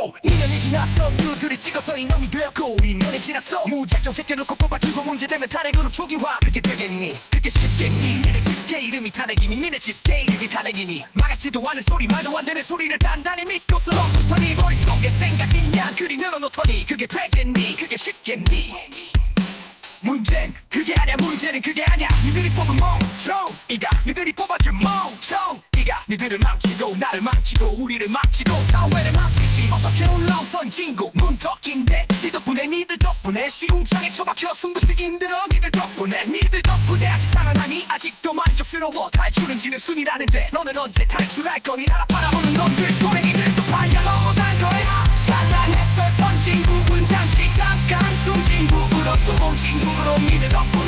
고 2년이 지났어 누들이 찍어서 이놈이 되었고 2년이 지났어 무작정 제껴놓고 뽑아주고 문제되면 탄핵으로 초기화 그게 되겠니 그게 쉽겠니 니네 집게 이름이 탄핵이니 니네 집게 이름이 탄핵이니 막았지도 않은 소리 말도 안 되는 소리를 단단히 믿고서 너부터 네 머릿속에 생각있냐 그리 늘어놓더니 그게 되겠니 그게 쉽겠니 문제는 그게 아냐 문제는 그게 아냐 니들이 뽑은 멍청이가 니들이 뽑아준 멍청이가 니들을 망치고 나를 망치고 우리를 망치고 사회를 망치지 어떻게 올라온 선진국 문턱인데 니 덕분에 니들 덕분에 시궁창에 처박혀 숨도쉬기 힘들어 니들 덕분에 아직 살아남이 아직도 만족스러워 탈출은 지능순이라는데 너는 언제 탈출할 거니 나라 바라보는 놈들 소랭이들도 발려 넘어간 거야 찬란했던 선진국은 잠시 잠깐 중진국으로 또 공진국으로 니들 덕분에